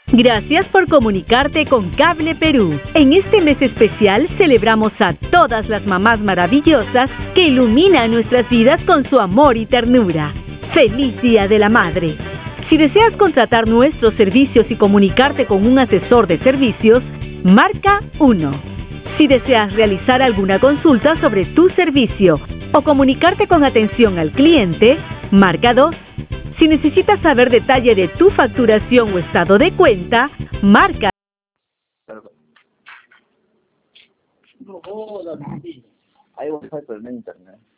Gracias por comunicarte con Cable Perú. En este mes especial celebramos a todas las mamás maravillosas que iluminan nuestras vidas con su amor y ternura. ¡Feliz Día de la Madre! Si deseas contratar nuestros servicios y comunicarte con un asesor de servicios, marca 1. Si deseas realizar alguna consulta sobre tu servicio o comunicarte con atención al cliente, marca 2. Si necesitas saber detalle de tu facturación o estado de cuenta, marca. No jodas, ahí voy a poner internet.